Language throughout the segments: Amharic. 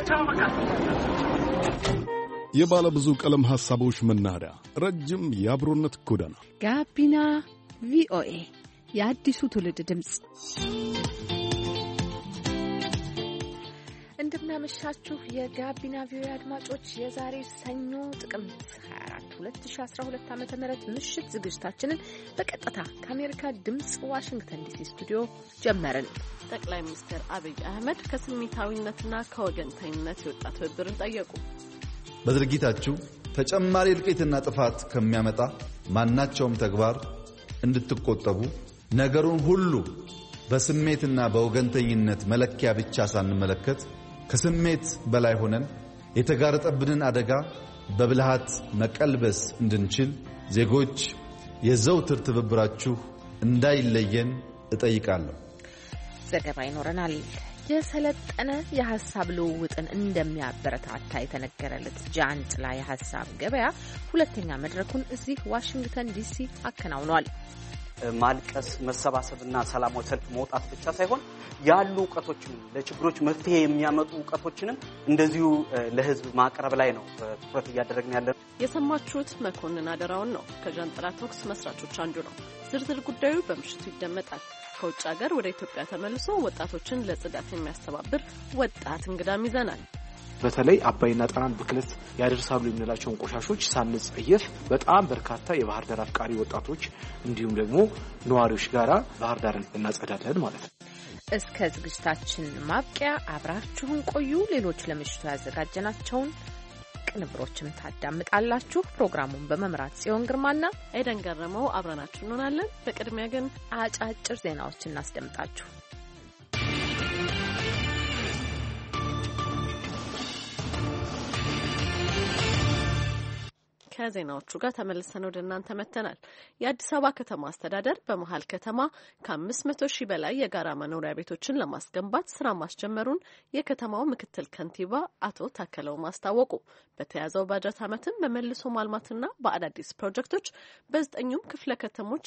የባለ ብዙ ቀለም ሐሳቦች መናኸሪያ፣ ረጅም የአብሮነት ጎዳና ጋቢና ቪኦኤ የአዲሱ ትውልድ ድምፅ። እንደምናመሻችሁ የጋቢና ቪኦኤ አድማጮች፣ የዛሬ ሰኞ ጥቅምት 24 2012 ዓ.ም ምሽት ዝግጅታችንን በቀጥታ ከአሜሪካ ድምፅ ዋሽንግተን ዲሲ ስቱዲዮ ጀመርን። ጠቅላይ ሚኒስትር አብይ አህመድ ከስሜታዊነትና ከወገንተኝነት የወጣ ትብብርን ጠየቁ። በድርጊታችሁ ተጨማሪ እልቂትና ጥፋት ከሚያመጣ ማናቸውም ተግባር እንድትቆጠቡ፣ ነገሩን ሁሉ በስሜትና በወገንተኝነት መለኪያ ብቻ ሳንመለከት ከስሜት በላይ ሆነን የተጋረጠብንን አደጋ በብልሃት መቀልበስ እንድንችል ዜጎች የዘውትር ትብብራችሁ እንዳይለየን እጠይቃለሁ። ዘገባ ይኖረናል። የሰለጠነ የሀሳብ ልውውጥን እንደሚያበረታታ የተነገረለት ጃንጥላ የሀሳብ ገበያ ሁለተኛ መድረኩን እዚህ ዋሽንግተን ዲሲ አከናውኗል። ማልቀስ፣ መሰባሰብና ሰላማዊ ሰልፍ መውጣት ብቻ ሳይሆን ያሉ ዕውቀቶችን ለችግሮች መፍትሄ የሚያመጡ ዕውቀቶችንም እንደዚሁ ለሕዝብ ማቅረብ ላይ ነው ትኩረት እያደረግን ያለ። የሰማችሁት መኮንን አደራውን ነው። ከጃንጥላ ቶክስ መስራቾች አንዱ ነው። ዝርዝር ጉዳዩ በምሽቱ ይደመጣል። ከውጭ ሀገር ወደ ኢትዮጵያ ተመልሶ ወጣቶችን ለጽዳት የሚያስተባብር ወጣት እንግዳም ይዘናል። በተለይ አባይና ጣናን ብክለት ያደርሳሉ የምንላቸውን ቆሻሾች ሳንጸየፍ በጣም በርካታ የባህር ዳር አፍቃሪ ወጣቶች እንዲሁም ደግሞ ነዋሪዎች ጋራ ባህር ዳርን እናጸዳለን ማለት ነው። እስከ ዝግጅታችን ማብቂያ አብራችሁን ቆዩ። ሌሎች ለምሽቱ ያዘጋጀናቸውን ቅንብሮችም ታዳምጣላችሁ። ፕሮግራሙን በመምራት ጽዮን ግርማና ኤደን ገረመው አብረናችሁ እንሆናለን። በቅድሚያ ግን አጫጭር ዜናዎችን እናስደምጣችሁ። ከዜናዎቹ ጋር ተመልሰን ወደ እናንተ መተናል። የአዲስ አበባ ከተማ አስተዳደር በመሀል ከተማ ከ500 ሺህ በላይ የጋራ መኖሪያ ቤቶችን ለማስገንባት ስራ ማስጀመሩን የከተማው ምክትል ከንቲባ አቶ ታከለው ማስታወቁ። በተያዘው ባጀት ዓመትም በመልሶ ማልማትና በአዳዲስ ፕሮጀክቶች በ9ኙም ክፍለ ከተሞች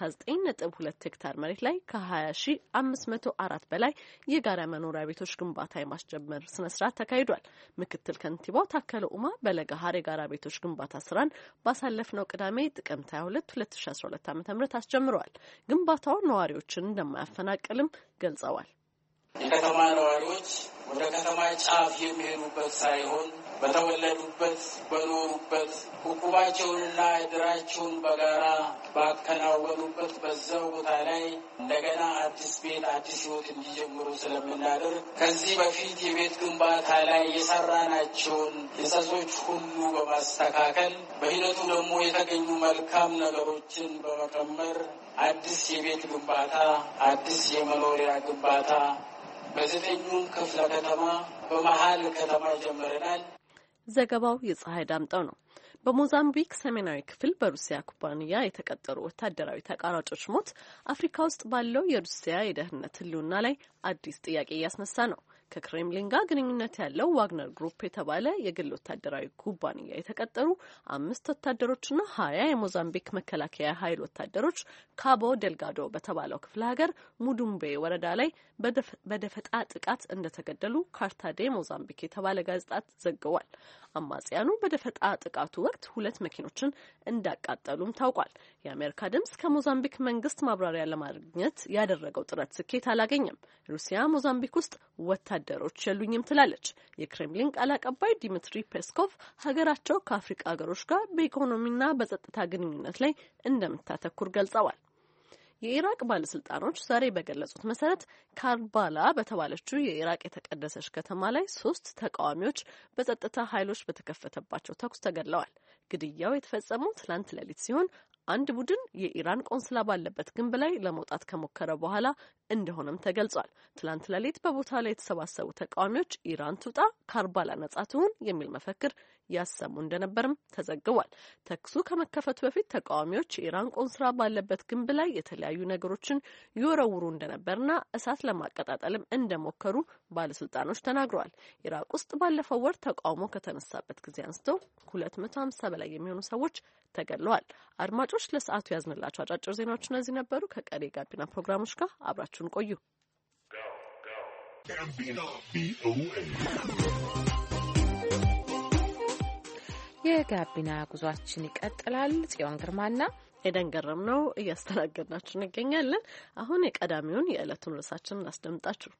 በ69.2 ሄክታር መሬት ላይ ከ20,504 በላይ የጋራ መኖሪያ ቤቶች ግንባታ የማስጀመር ስነስርዓት ተካሂዷል። ምክትል ከንቲባው ታከለው ኡማ በለገሃር የጋራ ቤቶች ግንባታ ስራ ባሳለፍነው ቅዳሜ ጥቅምት 22 2012 ዓ.ም አስጀምረዋል። ግንባታው ነዋሪዎችን እንደማያፈናቅልም ገልጸዋል። የከተማ ነዋሪዎች ወደ ከተማ ጫፍ የሚሄዱበት ሳይሆን በተወለዱበት በኖሩበት ዕቁባቸውንና ዕድራቸውን በጋራ ባከናወኑበት በዛው ቦታ ላይ እንደገና አዲስ ቤት አዲስ ሕይወት እንዲጀምሩ ስለምናደርግ ከዚህ በፊት የቤት ግንባታ ላይ የሰራናቸውን ሕጸጾች ሁሉ በማስተካከል በሂደቱ ደግሞ የተገኙ መልካም ነገሮችን በመቀመር አዲስ የቤት ግንባታ አዲስ የመኖሪያ ግንባታ በ9ኙም ክፍለ ከተማ በመሀል ከተማ ጀምረናል። ዘገባው የፀሐይ ዳምጠው ነው። በሞዛምቢክ ሰሜናዊ ክፍል በሩሲያ ኩባንያ የተቀጠሩ ወታደራዊ ተቃራጮች ሞት አፍሪካ ውስጥ ባለው የሩሲያ የደህንነት ህልውና ላይ አዲስ ጥያቄ እያስነሳ ነው። ከክሬምሊን ጋር ግንኙነት ያለው ዋግነር ግሩፕ የተባለ የግል ወታደራዊ ኩባንያ የተቀጠሩ 5 ወታደሮችና 20 የሞዛምቢክ መከላከያ ኃይል ወታደሮች ካቦ ዴልጋዶ በተባለው ክፍለ ሀገር ሙዱምቤ ወረዳ ላይ በደፈጣ ጥቃት እንደተገደሉ ካርታ ዴ ሞዛምቢክ የተባለ ጋዜጣ ዘግቧል። አማጽያኑ በደፈጣ ጥቃቱ ወቅት 2 መኪኖችን እንዳቃጠሉም ታውቋል። የአሜሪካ ድምጽ ከሞዛምቢክ መንግስት ማብራሪያ ለማግኘት ያደረገው ጥረት ስኬት አላገኘም። ሩሲያ ሞዛምቢክ ውስጥ ወታደሮች የሉኝም ትላለች። የክሬምሊን ቃል አቀባይ ዲሚትሪ ፔስኮቭ ሀገራቸው ከአፍሪካ ሀገሮች ጋር በኢኮኖሚና በጸጥታ ግንኙነት ላይ እንደምታተኩር ገልጸዋል። የኢራቅ ባለስልጣኖች ዛሬ በገለጹት መሰረት ካርባላ በተባለችው የኢራቅ የተቀደሰች ከተማ ላይ 3 ተቃዋሚዎች በጸጥታ ኃይሎች በተከፈተባቸው ተኩስ ተገድለዋል። ግድያው የተፈጸመው ትላንት ሌሊት ሲሆን አንድ ቡድን የኢራን ቆንስላ ባለበት ግንብ ላይ ለመውጣት ከሞከረ በኋላ እንደሆነም ተገልጿል። ትላንት ሌሊት በቦታ ላይ የተሰባሰቡ ተቃዋሚዎች ኢራን ትውጣ፣ ካርባላ ነጻ ትሁን የሚል መፈክር ያሰሙ እንደነበርም ተዘግቧል። ተኩሱ ከመከፈቱ በፊት ተቃዋሚዎች የኢራን ቆንስላ ባለበት ግንብ ላይ የተለያዩ ነገሮችን ይወረውሩ እንደነበርና እሳት ለማቀጣጠልም እንደሞከሩ ባለስልጣኖች ተናግረዋል። ኢራቅ ውስጥ ባለፈው ወር ተቃውሞ ከተነሳበት ጊዜ አንስቶ 250 በላይ የሚሆኑ ሰዎች ተገድለዋል። አድማጮች ለሰዓቱ ያዝንላቸው አጫጭር ዜናዎች እነዚህ ነበሩ። ከቀሪ ጋቢና ፕሮግራሞች ጋር አብራችሁን ቆዩ። የጋቢና ጉዟችን ይቀጥላል። ጽዮን ግርማና ኤደን ገረም ነው እያስተናገድናችሁ እንገኛለን። አሁን የቀዳሚውን የዕለቱን ርዕሳችንን እናስደምጣችሁ።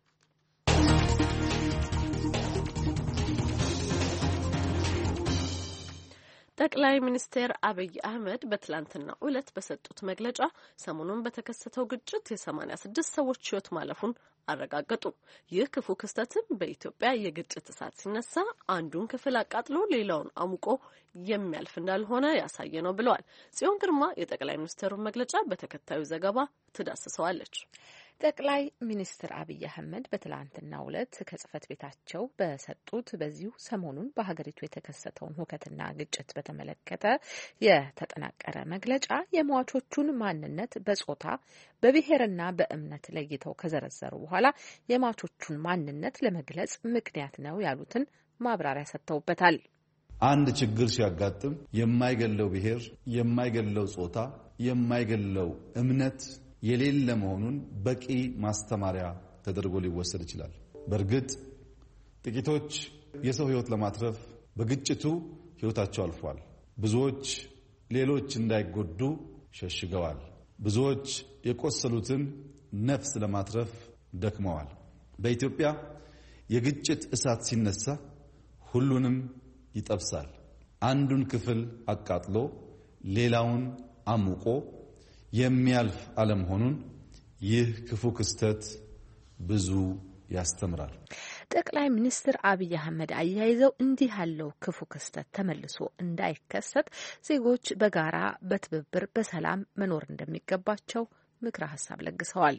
ጠቅላይ ሚኒስትር አብይ አህመድ በትላንትናው ዕለት በሰጡት መግለጫ ሰሞኑን በተከሰተው ግጭት የ86 ሰዎች ሕይወት ማለፉን አረጋገጡ። ይህ ክፉ ክስተትም በኢትዮጵያ የግጭት እሳት ሲነሳ አንዱን ክፍል አቃጥሎ ሌላውን አሙቆ የሚያልፍ እንዳልሆነ ያሳየ ነው ብለዋል። ጽዮን ግርማ የጠቅላይ ሚኒስትሩን መግለጫ በተከታዩ ዘገባ ትዳስሰዋለች። ጠቅላይ ሚኒስትር አብይ አህመድ በትላንትናው ዕለት ከጽህፈት ቤታቸው በሰጡት በዚሁ ሰሞኑን በሀገሪቱ የተከሰተውን ሁከትና ግጭት በተመለከተ የተጠናቀረ መግለጫ የሟቾቹን ማንነት በጾታ በብሔርና በእምነት ለይተው ከዘረዘሩ በኋላ የሟቾቹን ማንነት ለመግለጽ ምክንያት ነው ያሉትን ማብራሪያ ሰጥተውበታል። አንድ ችግር ሲያጋጥም የማይገለው ብሔር፣ የማይገለው ጾታ፣ የማይገለው እምነት የሌለ መሆኑን በቂ ማስተማሪያ ተደርጎ ሊወሰድ ይችላል። በእርግጥ ጥቂቶች የሰው ሕይወት ለማትረፍ በግጭቱ ሕይወታቸው አልፏል። ብዙዎች ሌሎች እንዳይጎዱ ሸሽገዋል። ብዙዎች የቆሰሉትን ነፍስ ለማትረፍ ደክመዋል። በኢትዮጵያ የግጭት እሳት ሲነሳ ሁሉንም ይጠብሳል። አንዱን ክፍል አቃጥሎ ሌላውን አሙቆ የሚያልፍ አለመሆኑን ይህ ክፉ ክስተት ብዙ ያስተምራል። ጠቅላይ ሚኒስትር አብይ አህመድ አያይዘው እንዲህ ያለው ክፉ ክስተት ተመልሶ እንዳይከሰት ዜጎች በጋራ በትብብር በሰላም መኖር እንደሚገባቸው ምክረ ሀሳብ ለግሰዋል።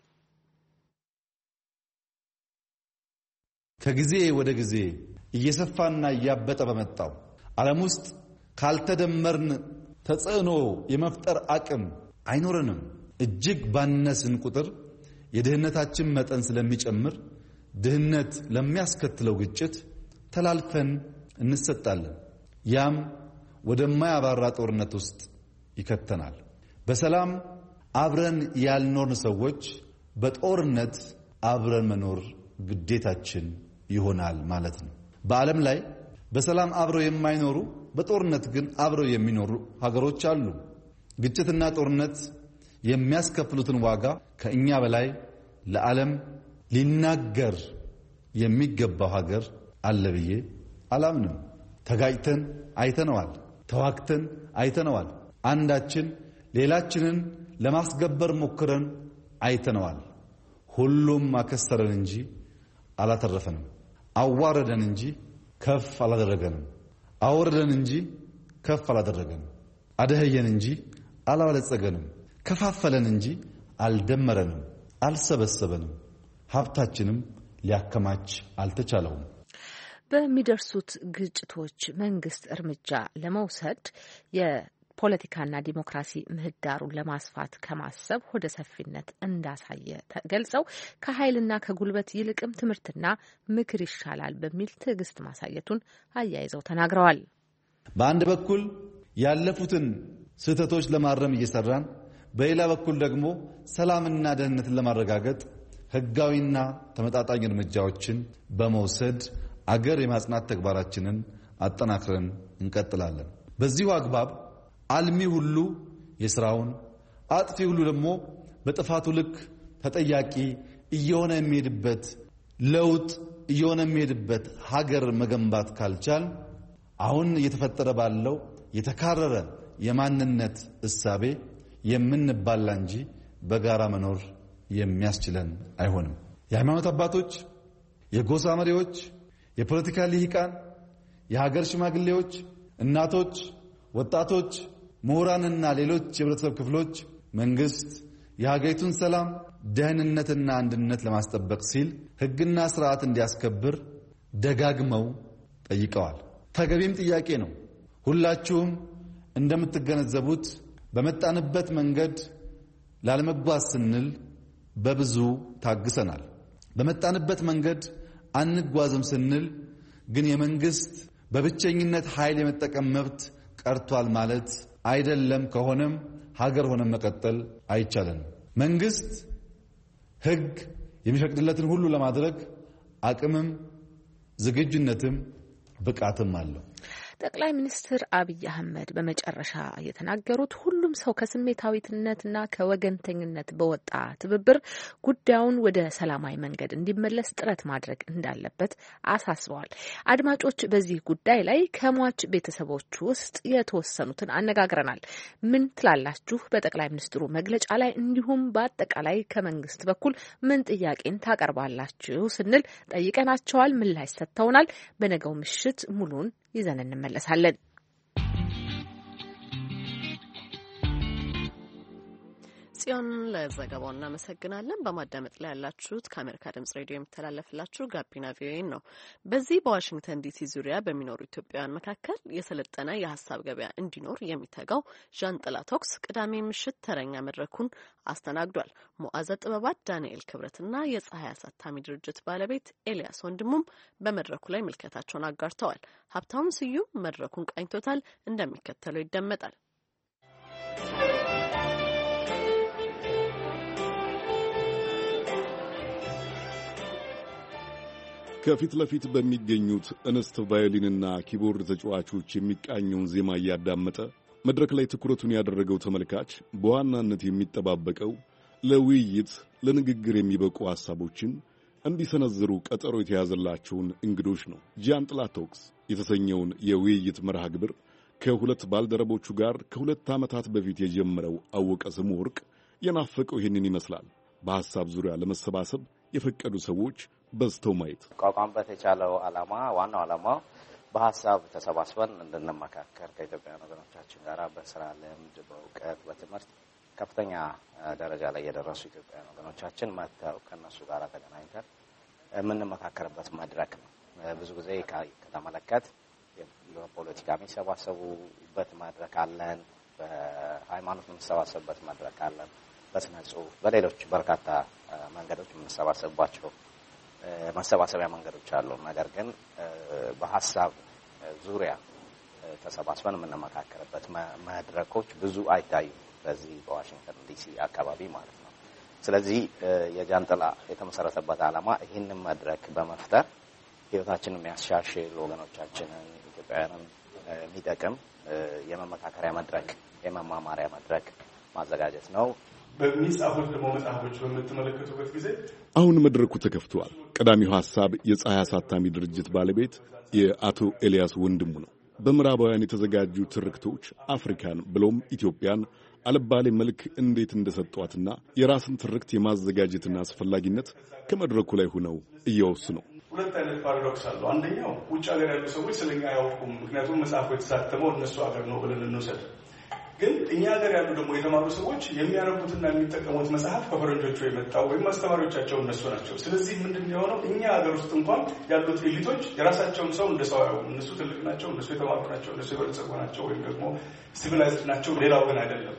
ከጊዜ ወደ ጊዜ እየሰፋና እያበጠ በመጣው ዓለም ውስጥ ካልተደመርን ተጽዕኖ የመፍጠር አቅም አይኖረንም። እጅግ ባነስን ቁጥር የድህነታችን መጠን ስለሚጨምር ድህነት ለሚያስከትለው ግጭት ተላልፈን እንሰጣለን። ያም ወደማያባራ ጦርነት ውስጥ ይከተናል። በሰላም አብረን ያልኖርን ሰዎች በጦርነት አብረን መኖር ግዴታችን ይሆናል ማለት ነው። በዓለም ላይ በሰላም አብረው የማይኖሩ በጦርነት ግን አብረው የሚኖሩ ሀገሮች አሉ። ግጭትና ጦርነት የሚያስከፍሉትን ዋጋ ከእኛ በላይ ለዓለም ሊናገር የሚገባው ሀገር አለ ብዬ አላምንም። ተጋጭተን አይተነዋል። ተዋግተን አይተነዋል። አንዳችን ሌላችንን ለማስገበር ሞክረን አይተነዋል። ሁሉም አከሰረን እንጂ አላተረፈንም። አዋረደን እንጂ ከፍ አላደረገንም። አወረደን እንጂ ከፍ አላደረገንም። አደህየን እንጂ አላበለጸገንም። ከፋፈለን እንጂ አልደመረንም፣ አልሰበሰበንም። ሀብታችንም ሊያከማች አልተቻለውም። በሚደርሱት ግጭቶች መንግስት እርምጃ ለመውሰድ የፖለቲካና ዲሞክራሲ ምህዳሩን ለማስፋት ከማሰብ ወደ ሰፊነት እንዳሳየ ገልጸው ከኃይልና ከጉልበት ይልቅም ትምህርትና ምክር ይሻላል በሚል ትዕግስት ማሳየቱን አያይዘው ተናግረዋል። በአንድ በኩል ያለፉትን ስህተቶች ለማረም እየሰራን በሌላ በኩል ደግሞ ሰላምና ደህንነትን ለማረጋገጥ ህጋዊና ተመጣጣኝ እርምጃዎችን በመውሰድ አገር የማጽናት ተግባራችንን አጠናክረን እንቀጥላለን። በዚሁ አግባብ አልሚ ሁሉ የስራውን፣ አጥፊ ሁሉ ደግሞ በጥፋቱ ልክ ተጠያቂ እየሆነ የሚሄድበት ለውጥ እየሆነ የሚሄድበት ሀገር መገንባት ካልቻል አሁን እየተፈጠረ ባለው የተካረረ የማንነት እሳቤ የምንባላ እንጂ በጋራ መኖር የሚያስችለን አይሆንም። የሃይማኖት አባቶች፣ የጎሳ መሪዎች፣ የፖለቲካ ልሂቃን፣ የሀገር ሽማግሌዎች፣ እናቶች፣ ወጣቶች፣ ምሁራንና ሌሎች የህብረተሰብ ክፍሎች መንግስት የሀገሪቱን ሰላም፣ ደህንነትና አንድነት ለማስጠበቅ ሲል ህግና ስርዓት እንዲያስከብር ደጋግመው ጠይቀዋል። ተገቢም ጥያቄ ነው። ሁላችሁም እንደምትገነዘቡት በመጣንበት መንገድ ላለመጓዝ ስንል በብዙ ታግሰናል። በመጣንበት መንገድ አንጓዝም ስንል ግን የመንግስት በብቸኝነት ኃይል የመጠቀም መብት ቀርቷል ማለት አይደለም። ከሆነም ሀገር ሆነን መቀጠል አይቻለንም። መንግስት ህግ የሚፈቅድለትን ሁሉ ለማድረግ አቅምም ዝግጁነትም ብቃትም አለው። ጠቅላይ ሚኒስትር አብይ አህመድ በመጨረሻ የተናገሩት ሁሉም ሰው ከስሜታዊነትና ከወገንተኝነት በወጣ ትብብር ጉዳዩን ወደ ሰላማዊ መንገድ እንዲመለስ ጥረት ማድረግ እንዳለበት አሳስበዋል። አድማጮች፣ በዚህ ጉዳይ ላይ ከሟች ቤተሰቦች ውስጥ የተወሰኑትን አነጋግረናል። ምን ትላላችሁ በጠቅላይ ሚኒስትሩ መግለጫ ላይ እንዲሁም በአጠቃላይ ከመንግስት በኩል ምን ጥያቄን ታቀርባላችሁ ስንል ጠይቀናቸዋል። ምላሽ ሰጥተውናል። በነገው ምሽት ሙሉን ይዘን እንመለሳለን። ጽዮን ለዘገባው እናመሰግናለን። በማዳመጥ ላይ ያላችሁት ከአሜሪካ ድምጽ ሬዲዮ የሚተላለፍላችሁ ጋቢና ቪኦኤ ነው። በዚህ በዋሽንግተን ዲሲ ዙሪያ በሚኖሩ ኢትዮጵያውያን መካከል የሰለጠነ የሀሳብ ገበያ እንዲኖር የሚተጋው ዣንጥላ ቶክስ ቅዳሜ ምሽት ተረኛ መድረኩን አስተናግዷል። ሞዓዘ ጥበባት ዳንኤል ክብረትና የፀሐይ አሳታሚ ድርጅት ባለቤት ኤልያስ ወንድሙም በመድረኩ ላይ ምልከታቸውን አጋርተዋል። ሀብታሙ ስዩም መድረኩን ቃኝቶታል፣ እንደሚከተለው ይደመጣል። ከፊት ለፊት በሚገኙት እንስት ቫዮሊንና ኪቦርድ ተጫዋቾች የሚቃኘውን ዜማ እያዳመጠ መድረክ ላይ ትኩረቱን ያደረገው ተመልካች በዋናነት የሚጠባበቀው ለውይይት፣ ለንግግር የሚበቁ ሐሳቦችን እንዲሰነዝሩ ቀጠሮ የተያዘላቸውን እንግዶች ነው። ዣንጥላ ቶክስ የተሰኘውን የውይይት መርሃ ግብር ከሁለት ባልደረቦቹ ጋር ከ2 ዓመታት በፊት የጀመረው አወቀ ስሙ ወርቅ የናፈቀው ይህንን ይመስላል። በሐሳብ ዙሪያ ለመሰባሰብ የፈቀዱ ሰዎች በዝተው ማየት ቋቋምበት የቻለው ዓላማ ዋናው ዓላማው በሐሳብ ተሰባስበን እንድንመካከር ከኢትዮጵያ ወገኖቻችን ጋር በስራ ልምድ፣ በእውቀት፣ በትምህርት ከፍተኛ ደረጃ ላይ የደረሱ ኢትዮጵያውያን ወገኖቻችን መጥተው ከነሱ ጋር ተገናኝተን የምንመካከርበት መድረክ ነው። ብዙ ጊዜ ከተመለከት በፖለቲካ የሚሰባሰቡበት መድረክ አለን፣ በሃይማኖት የምንሰባሰብበት መድረክ አለን፣ በስነ ጽሁፍ፣ በሌሎች በርካታ መንገዶች የምንሰባሰብባቸው መሰባሰቢያ መንገዶች አሉ። ነገር ግን በሐሳብ ዙሪያ ተሰባስበን የምንመካከርበት መድረኮች ብዙ አይታዩም በዚህ በዋሽንግተን ዲሲ አካባቢ ማለት ነው። ስለዚህ የዣንጥላ የተመሰረተበት ዓላማ ይህንን መድረክ በመፍጠር ህይወታችንን የሚያሻሽል ወገኖቻችንን ኢትዮጵያውያንን የሚጠቅም የመመካከሪያ መድረክ፣ የመማማሪያ መድረክ ማዘጋጀት ነው። በሚጻፉት ደግሞ መጽሐፎች በምትመለከቱበት ጊዜ አሁን መድረኩ ተከፍቷል። ቀዳሚው ሐሳብ የፀሐይ አሳታሚ ድርጅት ባለቤት የአቶ ኤልያስ ወንድሙ ነው። በምዕራባውያን የተዘጋጁ ትርክቶች አፍሪካን ብሎም ኢትዮጵያን አልባሌ መልክ እንዴት እንደሰጧትና የራስን ትርክት የማዘጋጀትና አስፈላጊነት ከመድረኩ ላይ ሆነው እያወሱ ነው። ሁለት አይነት ፓራዶክስ አለው። አንደኛው ውጭ ሀገር ያሉ ሰዎች ስለኛ አያውቁም፣ ምክንያቱም መጽሐፉ የተሳተመው እነሱ ሀገር ነው ብለን እንውሰድ። ግን እኛ ሀገር ያሉ ደግሞ የተማሩ ሰዎች የሚያነቡትና የሚጠቀሙት መጽሐፍ ከፈረንጆቹ የመጣው ወይም አስተማሪዎቻቸው እነሱ ናቸው። ስለዚህ ምንድን የሆነው እኛ ሀገር ውስጥ እንኳን ያሉት ኤሊቶች የራሳቸውን ሰው እንደ ሰው አያዩም። እነሱ ትልቅ ናቸው፣ እነሱ የተማሩ ናቸው፣ እነሱ የበለጸጉ ናቸው፣ ወይም ደግሞ ሲቪላይዝድ ናቸው፣ ሌላው ግን አይደለም።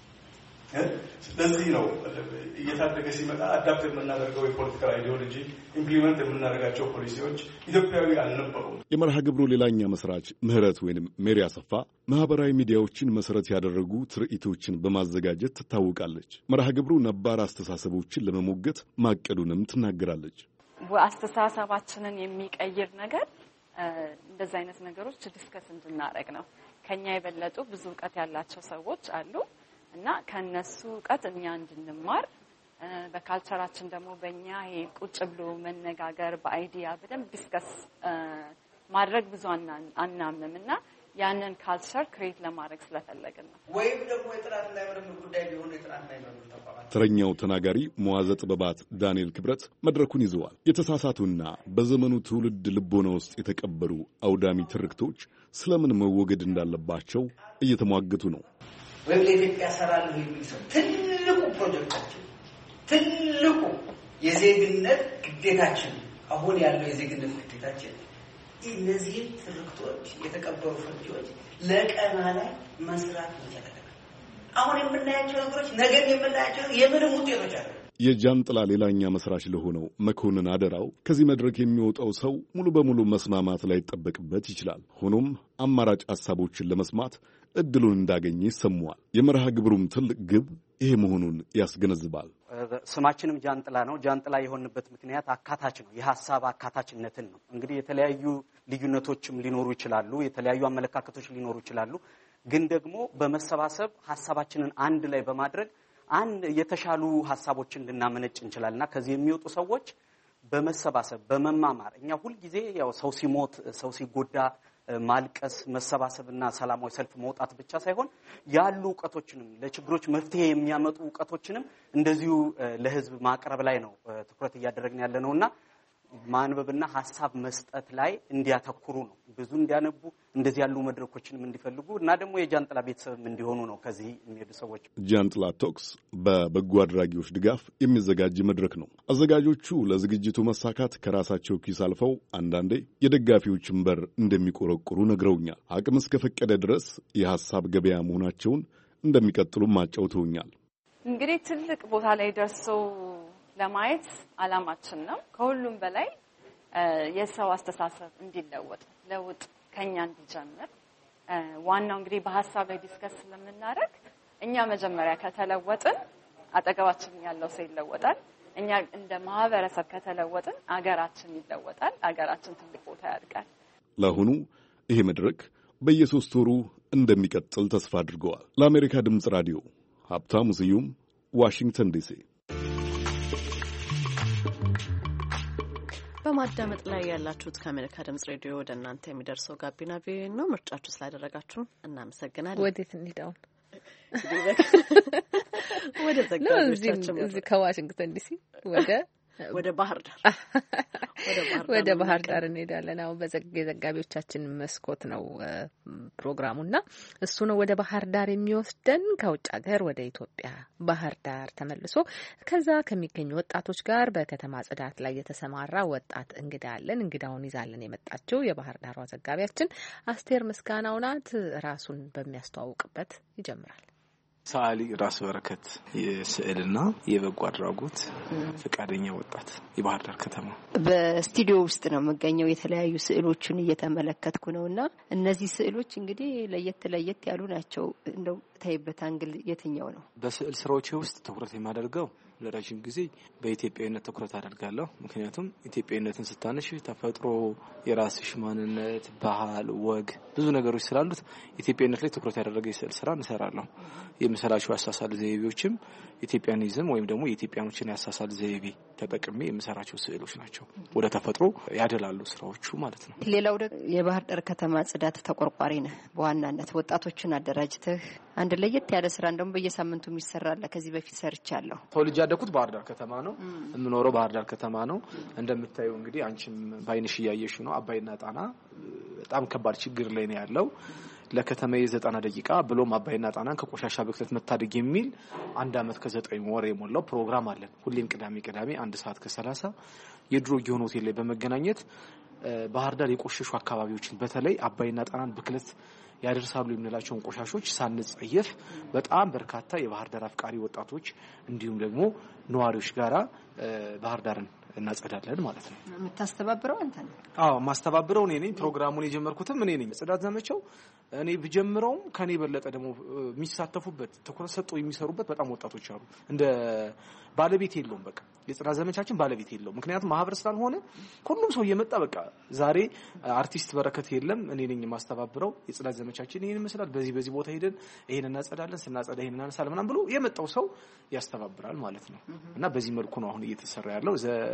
ስለዚህ ነው እየታደገ ሲመጣ አዳፕት የምናደርገው የፖለቲካል አይዲዮሎጂ ኢምፕሊመንት የምናደርጋቸው ፖሊሲዎች ኢትዮጵያዊ አልነበሩም። የመርሃ ግብሩ ሌላኛ መስራች ምህረት ወይንም ሜሪ አሰፋ ማህበራዊ ሚዲያዎችን መሰረት ያደረጉ ትርኢቶችን በማዘጋጀት ትታወቃለች። መርሃ ግብሩ ነባር አስተሳሰቦችን ለመሞገት ማቀዱንም ትናገራለች። አስተሳሰባችንን የሚቀይር ነገር እንደዚህ አይነት ነገሮች ዲስከስ እንድናደርግ ነው። ከኛ የበለጡ ብዙ እውቀት ያላቸው ሰዎች አሉ እና ከነሱ እውቀት እኛ እንድንማር በካልቸራችን ደግሞ በእኛ ይሄ ቁጭ ብሎ መነጋገር በአይዲያ በደንብ ዲስከስ ማድረግ ብዙ አናምንም እና ያንን ካልቸር ክሬት ለማድረግ ስለፈለግን ነው። ወይም ደግሞ የጥናትና የምርምር ጉዳይ ቢሆን የጥናትና የምርምር ተቋማት። ተረኛው ተናጋሪ መዋዘ ጥበባት ዳንኤል ክብረት መድረኩን ይዘዋል። የተሳሳቱና በዘመኑ ትውልድ ልቦና ውስጥ የተቀበሩ አውዳሚ ትርክቶች ስለምን መወገድ እንዳለባቸው እየተሟገቱ ነው። ወይም ለኢትዮጵያ ሰራለሁ የሚል ሰው ትልቁ ፕሮጀክታችን፣ ትልቁ የዜግነት ግዴታችን፣ አሁን ያለው የዜግነት ግዴታችን እነዚህ ትርክቶች የተቀበሩ ፈንጂዎች ለቀና ላይ መስራት ይችላል። አሁን የምናያቸው ነገሮች ነገ የምናያቸው የምንም ውጤቶች አሉ። የዣንጥላ ሌላኛ መስራች ለሆነው መኮንን አደራው ከዚህ መድረክ የሚወጣው ሰው ሙሉ በሙሉ መስማማት ላይ ይጠበቅበት ይችላል። ሆኖም አማራጭ ሐሳቦችን ለመስማት እድሉን እንዳገኘ ይሰማዋል። የመርሃ ግብሩም ትልቅ ግብ ይሄ መሆኑን ያስገነዝባል። ስማችንም ጃንጥላ ነው። ጃንጥላ የሆነበት ምክንያት አካታች ነው፣ የሐሳብ አካታችነትን ነው። እንግዲህ የተለያዩ ልዩነቶችም ሊኖሩ ይችላሉ፣ የተለያዩ አመለካከቶች ሊኖሩ ይችላሉ። ግን ደግሞ በመሰባሰብ ሐሳባችንን አንድ ላይ በማድረግ አንድ የተሻሉ ሐሳቦችን ልናመነጭ እንችላልና ከዚህ የሚወጡ ሰዎች በመሰባሰብ በመማማር እኛ ሁሉ ጊዜ ያው ሰው ሲሞት ሰው ሲጎዳ ማልቀስ መሰባሰብና ሰላማዊ ሰልፍ መውጣት ብቻ ሳይሆን ያሉ ዕውቀቶችንም ለችግሮች መፍትሄ የሚያመጡ ዕውቀቶችንም እንደዚሁ ለህዝብ ማቅረብ ላይ ነው ትኩረት እያደረግን ያለነውና ማንበብና ሐሳብ መስጠት ላይ እንዲያተኩሩ ነው። ብዙ እንዲያነቡ እንደዚህ ያሉ መድረኮችንም እንዲፈልጉ እና ደግሞ የጃንጥላ ቤተሰብም እንዲሆኑ ነው ከዚህ የሚሄዱ ሰዎች። ጃንጥላ ቶክስ በበጎ አድራጊዎች ድጋፍ የሚዘጋጅ መድረክ ነው። አዘጋጆቹ ለዝግጅቱ መሳካት ከራሳቸው ኪስ አልፈው አንዳንዴ የደጋፊዎችን በር እንደሚቆረቁሩ ነግረውኛል። አቅም እስከፈቀደ ድረስ የሐሳብ ገበያ መሆናቸውን እንደሚቀጥሉም አጫውተውኛል። እንግዲህ ትልቅ ቦታ ላይ ደርሰው ለማየት አላማችን ነው። ከሁሉም በላይ የሰው አስተሳሰብ እንዲለወጥ ለውጥ ከኛ እንዲጀምር ዋናው እንግዲህ በሐሳብ ላይ ዲስከስ ስለምናደርግ እኛ መጀመሪያ ከተለወጥን አጠገባችን ያለው ሰው ይለወጣል። እኛ እንደ ማህበረሰብ ከተለወጥን አገራችን ይለወጣል። አገራችን ትልቅ ቦታ ያድጋል። ለአሁኑ ይሄ መድረክ በየሶስት ወሩ እንደሚቀጥል ተስፋ አድርገዋል። ለአሜሪካ ድምፅ ራዲዮ ሀብታሙ ስዩም ዋሽንግተን ዲሲ። በማዳመጥ ላይ ያላችሁት ከአሜሪካ ድምጽ ሬዲዮ ወደ እናንተ የሚደርሰው ጋቢና ቪኦኤ ነው። ምርጫችሁ ስላደረጋችሁ እናመሰግናለን። ወዴት እንሂዳው? ወደ ዘጋቢዎቻችን እዚህ ከዋሽንግተን ዲሲ ወደ ባህር ዳር ወደ ባህር ዳር እንሄዳለን። አሁን የዘጋቢዎቻችን መስኮት ነው ፕሮግራሙና እሱ ነው ወደ ባህር ዳር የሚወስደን። ከውጭ ሀገር ወደ ኢትዮጵያ ባህር ዳር ተመልሶ ከዛ ከሚገኙ ወጣቶች ጋር በከተማ ጽዳት ላይ የተሰማራ ወጣት እንግዳ አለን። እንግዳውን ይዛለን የመጣችው የባህር ዳሯ ዘጋቢያችን አስቴር ምስጋናው ናት። ራሱን በሚያስተዋውቅበት ይጀምራል። ሰዓሊ ራስ በረከት የስዕልና የበጎ አድራጎት ፈቃደኛ ወጣት የባህር ዳር ከተማ። በስቱዲዮ ውስጥ ነው የምገኘው። የተለያዩ ስዕሎችን እየተመለከትኩ ነውና እነዚህ ስዕሎች እንግዲህ ለየት ያሉ ናቸው። እንደው ታይበት አንግል የትኛው ነው? በስዕል ስራዎቼ ውስጥ ትኩረት የማደርገው ለረጅም ጊዜ በኢትዮጵያዊነት ትኩረት አደርጋለሁ። ምክንያቱም ኢትዮጵያዊነትን ስታነሽ ተፈጥሮ፣ የራስሽ ማንነት፣ ባህል፣ ወግ ብዙ ነገሮች ስላሉት ኢትዮጵያዊነት ላይ ትኩረት ያደረገ የስዕል ስራ እንሰራለሁ። የምሰራቸው ያሳሳል ዘይቤዎችም ኢትዮጵያኒዝም ወይም ደግሞ የኢትዮጵያኖችን ያሳሳል ዘይቤ ተጠቅሜ የምሰራቸው ስዕሎች ናቸው። ወደ ተፈጥሮ ያደላሉ ስራዎቹ ማለት ነው። ሌላው ደግሞ የባህር ዳር ከተማ ጽዳት ተቆርቋሪ ነህ። በዋናነት ወጣቶችን አደራጅተህ አንድ ለየት ያለ ስራ እንደውም በየሳምንቱ የሚሰራለ ከዚህ በፊት ሰርቻለሁ። ተወልጄ ያደኩት ባህር ዳር ከተማ ነው። የምኖረው ባህር ዳር ከተማ ነው። እንደምታዩ እንግዲህ አንቺም ባይንሽ እያየሽ ነው። አባይና ጣና በጣም ከባድ ችግር ላይ ነው ያለው። ለከተማዬ 90 ደቂቃ ብሎም አባይና ጣናን ከቆሻሻ ብክለት መታደግ የሚል 1 አመት ከ9 ወር የሞላው ፕሮግራም አለን። ሁሌም ቅዳሜ 1 ሰዓት ከ30 የድሮ ጊዮን ሆቴል ላይ በመገናኘት ባህር ዳር የቆሸሹ አካባቢዎችን በተለይ አባይና ጣናን ብክለት ያደርሳሉ የምንላቸውን ቆሻሾች ሳንጸየፍ በጣም በርካታ የባህር ዳር አፍቃሪ ወጣቶች እንዲሁም ደግሞ ነዋሪዎች ጋራ ባህር ዳርን እናጸዳለን ማለት ነው። የምታስተባብረው አንተ ነህ? አዎ ማስተባብረው እኔ ነኝ። ፕሮግራሙን የጀመርኩትም እኔ ነኝ። ጽዳት ዘመቻው እኔ ብጀምረውም ከኔ በለጠ ደግሞ የሚሳተፉበት ትኩረት ሰጥተው የሚሰሩበት በጣም ወጣቶች አሉ። እንደ ባለቤት የለውም። በቃ የጽዳት ዘመቻችን ባለቤት የለውም። ምክንያቱም ማህበር ስላልሆነ ሁሉም ሰው እየመጣ በቃ ዛሬ አርቲስት በረከት የለም እኔ ነኝ የማስተባብረው። የጽዳት ዘመቻችን ይሄን ይመስላል። በዚህ ቦታ ሄደን ይሄን እናጸዳለን፣ ስናጸዳ ይሄን እናነሳለን ምናምን ብሎ የመጣው ሰው ያስተባብራል ማለት ነው። እና በዚህ መልኩ ነው አሁን እየተሰራ ያለው።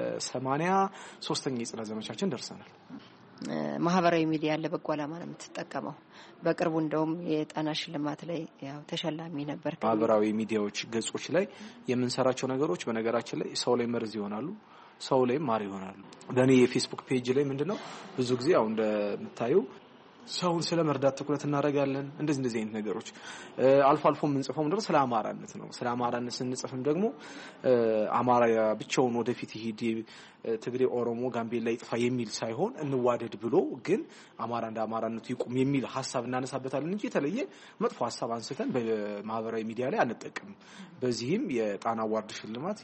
83ኛ የጽዳት ዘመቻችን ደርሰናል። ማህበራዊ ሚዲያ ለበጎ ዓላማ ነው የምትጠቀመው። በቅርቡ እንደውም የጣና ሽልማት ላይ ያው ተሸላሚ ነበር። ማህበራዊ ሚዲያዎች ገጾች ላይ የምንሰራቸው ነገሮች በነገራችን ላይ ሰው ላይ መርዝ ይሆናሉ፣ ሰው ላይ ማር ይሆናሉ። በእኔ የፌስቡክ ፔጅ ላይ ምንድነው ብዙ ጊዜ አሁን እንደምታዩ ሰውን ስለ መርዳት ትኩረት እናደርጋለን። እንደዚህ አይነት ነገሮች አልፎ የምንጽፈው ምንድነው ስለ አማራነት ነው። ስለ አማራነት ስንጽፍም ደግሞ አማራ ብቻውን ወደፊት ይሄድ፣ ትግሬ፣ ኦሮሞ፣ ጋምቤላ ይጥፋ የሚል ሳይሆን እንዋደድ ብሎ ግን አማራ እንደ አማራነቱ ይቁም የሚል ሐሳብ እናነሳበታለን እንጂ የተለየ መጥፎ ሐሳብ አንስተን በማህበራዊ ሚዲያ ላይ አንጠቀምም። በዚህም የጣና አዋርድ ሽልማት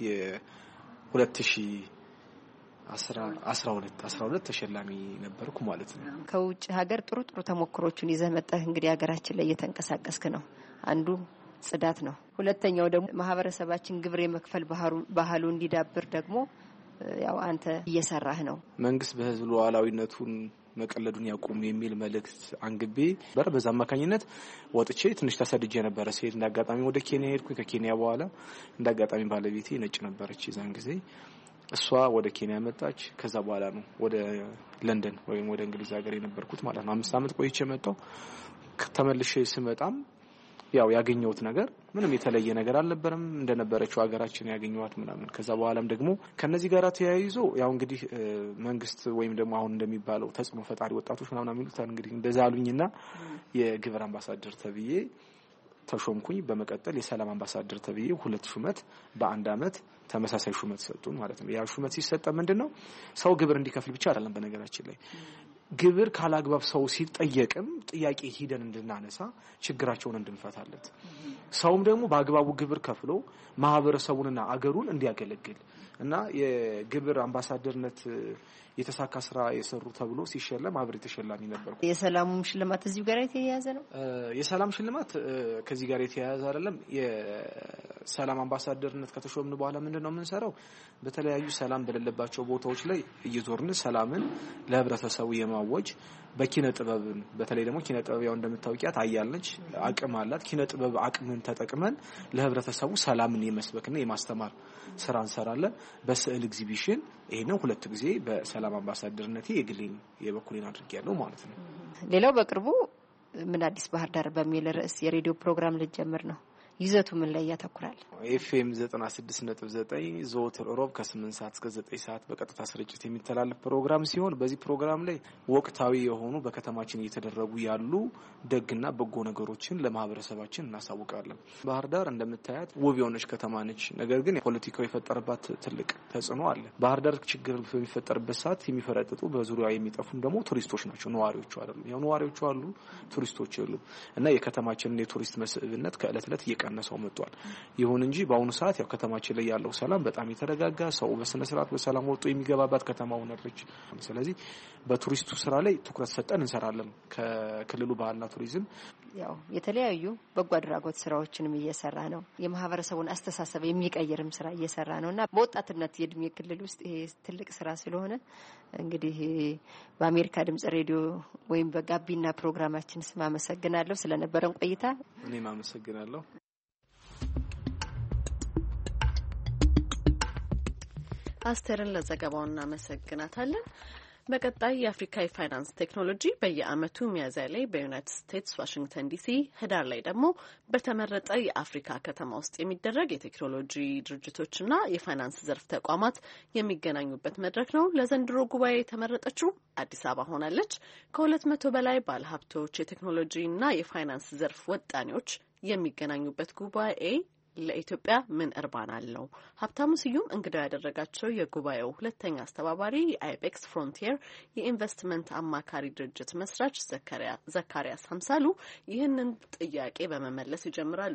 የ2012 ተሸላሚ ነበርኩ ማለት ነው። ከውጭ ሀገር ጥሩ ተሞክሮችን ይዘህ መጣህ። እንግዲህ ሀገራችን ላይ እየተንቀሳቀስክ ነው። አንዱ ጽዳት ነው። ሁለተኛው ደግሞ ማህበረሰባችን ግብር የመክፈል ባህሉ እንዲዳብር ደግሞ ያው አንተ እየሰራህ ነው። መንግስት በህዝብ ሉዓላዊነቱን መቀለዱን ያቁም የሚል መልእክት አንግቤ በዛ አማካኝነት ወጥቼ ትንሽ ተሰድጄ ነበር። ሲሄድ እንዳጋጣሚ ወደ ኬንያ ሄድኩኝ። ከኬንያ በኋላ እንዳጋጣሚ ባለቤቴ ነጭ ነበረች የዛን ጊዜ እሷ ወደ ኬንያ መጣች። ከዛ በኋላ ነው ወደ ለንደን ወይም ወደ እንግሊዝ ሀገር የነበርኩት ማለት ነው። 5 አመት ቆይቼ መጣሁ። ተመልሼ ስመጣም ያው ያገኘሁት ነገር ምንም የተለየ ነገር አልነበረም። እንደነበረችው ሀገራችን ያገኘዋት ምናምን። ከዛ በኋላም ደግሞ ከነዚህ ጋር ተያይዞ ያው እንግዲህ መንግስት ወይም ደግሞ አሁን እንደሚባለው ተጽዕኖ ፈጣሪ ወጣቶች ምናምን የሚሉት እንግዲህ እንደዛ አሉኝና የግብር አምባሳደር ተብዬ ተሾምኩኝ። በመቀጠል የሰላም አምባሳደር ተብዬ 2 ሹመት በአንድ አመት ተመሳሳይ ሹመት ሰጡን ማለት ነው። ያ ሹመት ሲሰጠ ምንድነው ሰው ግብር እንዲከፍል ብቻ አይደለም። በነገራችን ላይ ግብር ካላግባብ ሰው ሲጠየቅም ጥያቄ ሂደን እንድናነሳ ችግራቸውን እንድንፈታለት ሰውም ደግሞ በአግባቡ ግብር ከፍሎ ማህበረሰቡንና አገሩን እንዲያገለግል እና የግብር አምባሳደርነት የተሳካ ስራ የሰሩ ተብሎ ሲሸለም አብሬ ተሸላሚ ነበር። የሰላሙ ሽልማት እዚህ ጋር የተያያዘ ነው። የሰላም ሽልማት ከዚህ ጋር የተያያዘ አይደለም። የሰላም አምባሳደርነት ከተሾምን በኋላ ምንድነው የምንሰራው? በተለያዩ ሰላም በሌለባቸው ቦታዎች ላይ እየዞርን ሰላምን ለህብረተሰቡ የማወጅ በኪነ ጥበብ በተለይ ደግሞ ኪነ ጥበብ ያው እንደምታውቂያት አያለች አቅም አላት። ኪነ ጥበብ አቅምን ተጠቅመን ለህብረተሰቡ ሰላምን የመስበክና የማስተማር ስራ እንሰራለን። በስዕል ኤግዚቢሽን ይሄንን 2 ጊዜ በሰላም አምባሳደርነቴ የግሌን የበኩሌን አድርጌያለሁ ማለት ነው። ሌላው በቅርቡ ምን አዲስ ባህር ዳር በሚል ርዕስ የሬዲዮ ፕሮግራም ልጀምር ነው። ይዘቱ ምን ላይ ያተኩራል? ኤፍኤም 96.9 ዘወትር ሮብ ከ8 ሰዓት እስከ 9 ሰዓት በቀጥታ ስርጭት የሚተላለፍ ፕሮግራም ሲሆን በዚህ ፕሮግራም ላይ ወቅታዊ የሆኑ በከተማችን እየተደረጉ ያሉ ደግና በጎ ነገሮችን ለማህበረሰባችን እናሳውቃለን። ባህር ዳር እንደምታያት ውብ የሆነች ከተማ ነች። ነገር ግን ፖለቲካው የፈጠረባት ትልቅ ተጽዕኖ አለ። ባህር ዳር ችግር በሚፈጠርበት ሰዓት የሚፈረጥጡ በዙሪያው የሚጠፉም ደግሞ ቱሪስቶች ናቸው። ነዋሪዎቹ አይደሉም። ያው ነዋሪዎቹ አሉ፣ ቱሪስቶች የሉም እና የከተማችንን የቱሪስት መስህብነት ከእለት እለት እየቀነሰው መጥቷል። ይሁን እንጂ በአሁኑ ሰዓት ያው ከተማችን ላይ ያለው ሰላም በጣም የተረጋጋ ሰው በስነ ስርዓት በሰላም ወጥቶ የሚገባባት ከተማ ሆናለች። ስለዚህ በቱሪስቱ ስራ ላይ ትኩረት ሰጠን እንሰራለን። ከክልሉ ባህልና ቱሪዝም ያው የተለያዩ በጎ አድራጎት ስራዎችንም እየሰራ ነው። የማህበረሰቡን አስተሳሰብ የሚቀይርም ስራ እየሰራ ነውና በወጣትነት የእድሜ ክልል ውስጥ ይሄ ትልቅ ስራ ስለሆነ እንግዲህ በአሜሪካ ድምጽ ሬዲዮ ወይም በጋቢና ፕሮግራማችን ስም አመሰግናለሁ ስለነበረን ቆይታ። እኔም አመሰግናለሁ። አስተርን ለዘገባው እናመሰግናታለን። በቀጣይ የአፍሪካ የፋይናንስ ቴክኖሎጂ በየዓመቱ ሚያዝያ ላይ በዩናይትድ ስቴትስ ዋሽንግተን ዲሲ፣ ህዳር ላይ ደግሞ በተመረጠ የአፍሪካ ከተማ ውስጥ የሚደረግ የቴክኖሎጂ ድርጅቶችና የፋይናንስ ዘርፍ ተቋማት የሚገናኙበት መድረክ ነው። ለዘንድሮ ጉባኤ የተመረጠችው አዲስ አበባ ሆናለች። ከ200 በላይ ባለሀብቶች፣ የቴክኖሎጂና የፋይናንስ ዘርፍ ወጣኔዎች የሚገናኙበት ጉባኤ ለኢትዮጵያ ምን እርባና አለው? ሀብታሙ ስዩም እንግዳው ያደረጋቸው የጉባኤው 2ኛ አስተባባሪ የአይቤክስ ፍሮንቲር የኢንቨስትመንት አማካሪ ድርጅት መስራች ዘካሪያስ ሀምሳሉ ይህንን ጥያቄ በመመለስ ይጀምራሉ።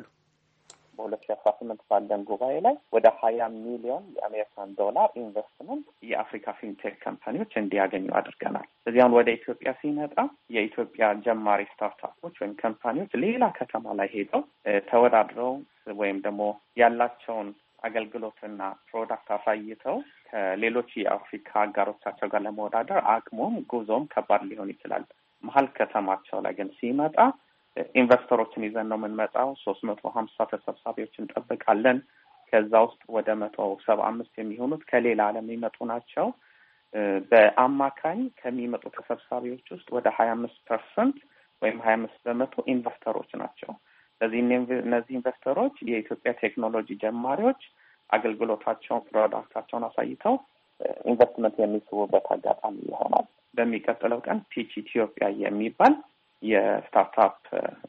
በ2018 ባለን ጉባኤ ላይ ወደ 20 ሚሊዮን የአሜሪካን ዶላር ኢንቨስትመንት የአፍሪካ ፊንቴክ ካምፓኒዎች እንዲያገኙ አድርገናል። እዚያም ወደ ኢትዮጵያ ሲመጣ የኢትዮጵያ ጀማሪ ስታርታፖች ወይም ካምፓኒዎች ሌላ ከተማ ላይ ሄደው ተወዳድረው ወይም ደግሞ ያላቸውን አገልግሎትና ፕሮዳክት አሳይተው ከሌሎች የአፍሪካ አጋሮቻቸው ጋር ለመወዳደር አቅሙም ጉዞም ከባድ ሊሆን ይችላል። መሀል ከተማቸው ላይ ግን ሲመጣ ኢንቨስተሮችን ይዘን ነው የምንመጣው። 350 ተሰብሳቢዎችን እንጠብቃለን። ከዛ ውስጥ ወደ 175 የሚሆኑት ከሌላ ዓለም የሚመጡ ናቸው። በአማካኝ ከሚመጡ ተሰብሳቢዎች ውስጥ ወደ 25% ወይም 25% ኢንቨስተሮች ናቸው። ስለዚህ እነዚህ ኢንቨስተሮች የኢትዮጵያ ቴክኖሎጂ ጀማሪዎች አገልግሎታቸውን፣ ፕሮዳክታቸውን አሳይተው ኢንቨስትመንት የሚስቡበት አጋጣሚ ይሆናል። በሚቀጥለው ቀን ፒች ኢትዮጵያ የሚባል የስታርታፕ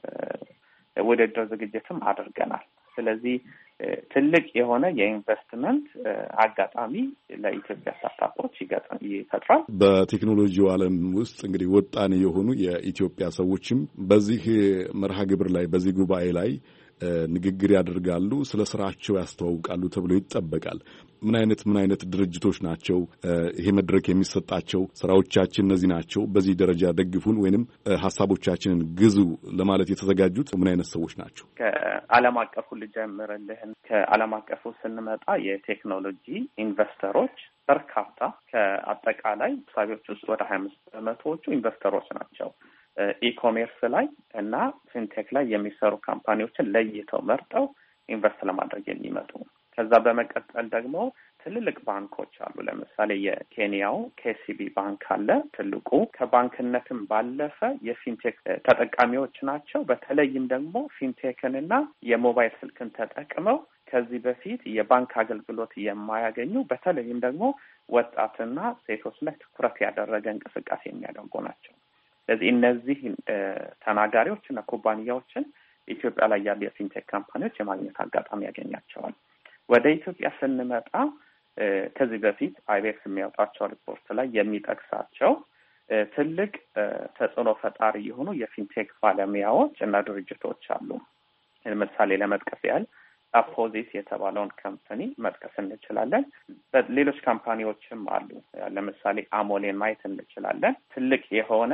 ውድድር ዝግጅትም አድርገናል። ስለዚህ ትልቅ የሆነ የኢንቨስትመንት አጋጣሚ ለኢትዮጵያ ስታርታፖች ይፈጥራል። በቴክኖሎጂው ዓለም ውስጥ እንግዲህ ወጣኔ የሆኑ የኢትዮጵያ ሰዎችም በዚህ መርሃ ግብር ላይ በዚህ ጉባኤ ላይ ንግግር ያደርጋሉ፣ ስለ ስራቸው ያስተዋውቃሉ ተብሎ ይጠበቃል። ምን አይነት ድርጅቶች ናቸው ይሄ መድረክ የሚሰጣቸው? ስራዎቻችን እነዚህ ናቸው፣ በዚህ ደረጃ ደግፉን ወይንም ሐሳቦቻችንን ግዙ ለማለት የተዘጋጁት ምን አይነት ሰዎች ናቸው? ከዓለም አቀፉ ልጀምርልህን። ከዓለም አቀፉ ስንመጣ የቴክኖሎጂ ኢንቨስተሮች በርካታ ከአጠቃላይ ተሳቢዎች ውስጥ ወደ 25% ኢንቨስተሮች ናቸው። ኢኮሜርስ ላይ እና ፊንቴክ ላይ የሚሰሩ ካምፓኒዎችን ለይተው መርጠው ኢንቨስት ለማድረግ የሚመጡ። ከዛ በመቀጠል ደግሞ ትልልቅ ባንኮች አሉ። ለምሳሌ የኬንያው KCB ባንክ አለ። ትልቁ ከባንክነትም ባለፈ የፊንቴክ ተጠቃሚዎች ናቸው። በተለይም ደግሞ ፊንቴክንና የሞባይል ስልክን ተጠቅመው ከዚህ በፊት የባንክ አገልግሎት የማያገኙ በተለይም ደግሞ ወጣትና ሴቶች ላይ ትኩረት ያደረገ እንቅስቃሴ የሚያደርጉ ናቸው። ስለዚህ እነዚህ ተናጋሪዎችና ኩባንያዎችን ኢትዮጵያ ላይ ያሉ የፊንቴክ ካምፓኒዎች የማግኘት አጋጣሚ ያገኛቸዋል። ወደ ኢትዮጵያ ስንመጣ ከዚህ በፊት IBEX የሚያወጣቸው ሪፖርት ላይ የሚጠቅሳቸው ትልቅ ተጽዕኖ ፈጣሪ የሆኑ የፊንቴክ ባለሙያዎች እና ድርጅቶች አሉ። ለምሳሌ ለመጥቀስ ያህል አፖዚት የተባለውን ካምፓኒ መጥቀስ እንችላለን። ሌሎች ካምፓኒዎችም አሉ። ለምሳሌ አሞሌን ማየት እንችላለን። ትልቅ የሆነ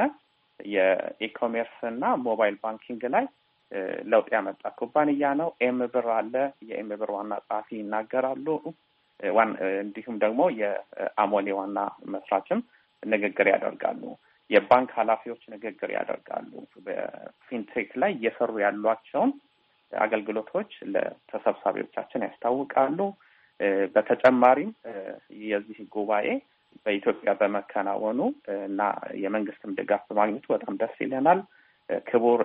የኢኮሜርስ እና ሞባይል ባንኪንግ ላይ ለውጥ ያመጣ ኩባንያ ነው። ኤምብር አለ። የኤምብር ዋና ጸሐፊ ይናገራሉ። እንዲሁም ደግሞ የአሞሌ ዋና መስራችም ንግግር ያደርጋሉ። የባንክ ኃላፊዎች ንግግር ያደርጋሉ። በፊንቴክ ላይ እየሰሩ ያሏቸውን አገልግሎቶች ለተሰብሳቢዎቻችን ያስታውቃሉ። በተጨማሪም የዚህ ጉባኤ በኢትዮጵያ በመከናወኑ እና የመንግስትም ድጋፍ በማግኘቱ በጣም ደስ ይለናል። ክቡር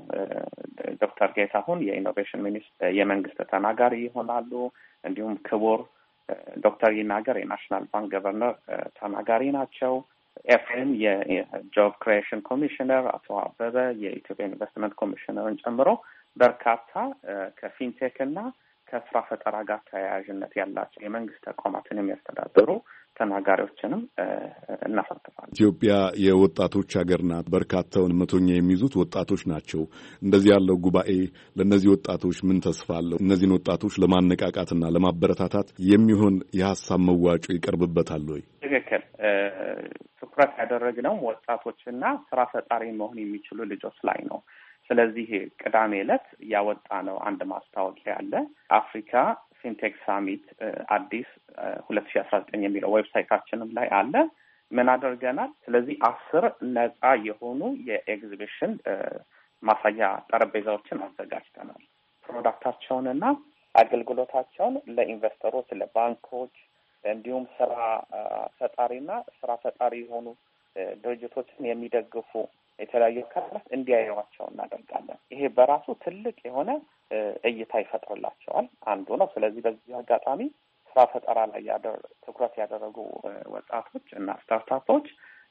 ዶክተር ጌታሁን የኢኖቬሽን ሚኒስትር የመንግስት ተናጋሪ ይሆናሉ። እንዲሁም ክቡር ዶክተር ይናገር የናሽናል ባንክ ገቨርነር ተናጋሪ ናቸው። ኤፍኤም የጆብ ክሪኤሽን ኮሚሽነር አቶ አበበ የኢትዮጵያ ኢንቨስትመንት ኮሚሽነርን ጨምሮ በርካታ ከፊንቴክ እና ከስራ ፈጠራ ጋር ተያያዥነት ያላቸው የመንግስት ተቋማትን የሚያስተዳድሩ ተናጋሪዎችንም እናሳትፋለን። ኢትዮጵያ የወጣቶች ሀገር ናት። በርካታውን መቶኛ የሚይዙት ወጣቶች ናቸው። እንደዚህ ያለው ጉባኤ ለእነዚህ ወጣቶች ምን ተስፋ አለው? እነዚህን ወጣቶች ለማነቃቃትና ለማበረታታት የሚሆን የሀሳብ መዋጮ ይቀርብበታል ወይ? ትክክል። ትኩረት ያደረግነው ወጣቶችና ስራ ፈጣሪ መሆን የሚችሉ ልጆች ላይ ነው። ስለዚህ ቅዳሜ ዕለት ያወጣ ነው አንድ ማስታወቂያ አለ። አፍሪካ ፊንቴክ ሳሚት አዲስ 2019 የሚለው ዌብሳይታችንም ላይ አለ። ምን አድርገናል? ስለዚህ 10 ነፃ የሆኑ የኤግዚቢሽን ማሳያ ጠረጴዛዎችን አዘጋጅተናል። ፕሮዳክታቸውንና አገልግሎታቸውን ለኢንቨስተሮች፣ ለባንኮች እንዲሁም ስራ ፈጣሪና ስራ ፈጣሪ የሆኑ ድርጅቶችን የሚደግፉ የተለያዩ አካላት እንዲያዩዋቸው እናደርጋለን። ይሄ በራሱ ትልቅ የሆነ እይታ ይፈጥርላቸዋል አንዱ ነው። ስለዚህ በዚህ አጋጣሚ ስራ ፈጠራ ላይ ትኩረት ያደረጉ ወጣቶች እና ስታርታፖች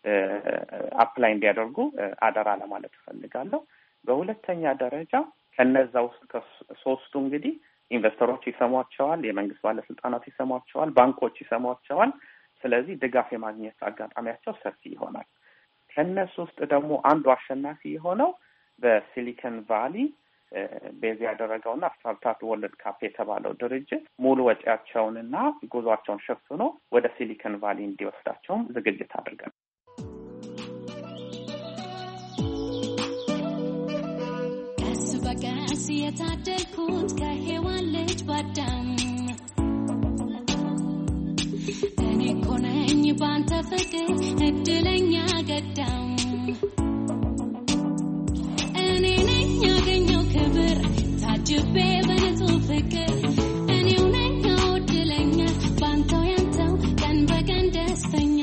አፕላይ እንዲያደርጉ አደራ ለማለት እፈልጋለሁ። በሁለተኛ ደረጃ ከነዛ ውስጥ ከሶስቱ እንግዲህ ኢንቨስተሮች ይሰሟቸዋል፣ የመንግስት ባለስልጣናት ይሰሟቸዋል፣ ባንኮች ይሰሟቸዋል። ስለዚህ ድጋፍ የማግኘት አጋጣሚያቸው ሰፊ ይሆናል። ከነሱ ውስጥ ደግሞ አንዱ አሸናፊ የሆነው በሲሊከን ቫሊ ቤዝ ያደረገውና ስታርታፕ ወርልድ ካፕ የተባለው ድርጅት ሙሉ ወጪያቸውንና ጉዟቸውን ሸፍኖ ወደ ሲሊከን ቫሊ እንዲወስዳቸውም ዝግጅት አድርገናል። ቀስ በቀስ የታደልኩት ከሔዋን ልጅ ባዳም እኔ እኮ ነኝ ባንተ ፍቅር እድለኛ ገዳም እኔ ነኝ ያገኘው ክብር ታጅቤ በንጹህ ፍቅር እኔው ነኝ እድለኛ ባንተው ያንተው ቀን በቀን ደስተኛ።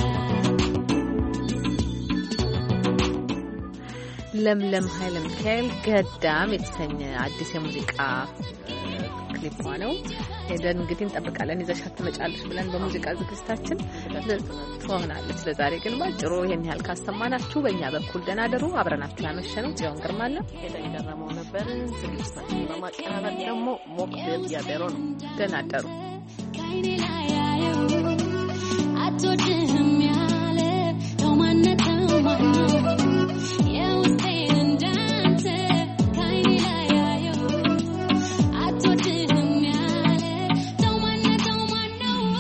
ለምለም ኃይለ ሚካኤል ገዳም የተሰኘ አዲስ የሙዚቃ ክሊፕ ነው። ሄደን እንግዲህ እንጠብቃለን። ይዘሻት ትመጫለሽ ብለን በሙዚቃ ዝግጅታችን ትሆናለች። ለዛሬ ግን ባጭሩ ይሄን ያህል ካስተማናችሁ በእኛ በኩል ደህና ደሩ። አብረናችሁ ያመሸነው ጽዮን ግርማለ ሄደን ገረመው ነበር። ዝግጅታችን በማቀናበር ደግሞ ሞክቢል ያበሮ ነው። ደህና ደሩ። ከአይኔ ላይ ያየው አትወድህም ያለ ተማነተው ማነው የውስጤ እንዳንተ ከአይኔ ላይ ያየው አትወድህም ያለ ተማነተው ማነው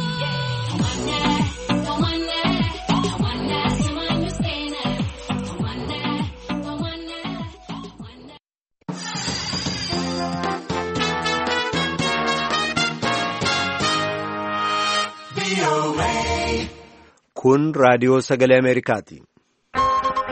Kun raadiyoo sagalee Ameerikaati.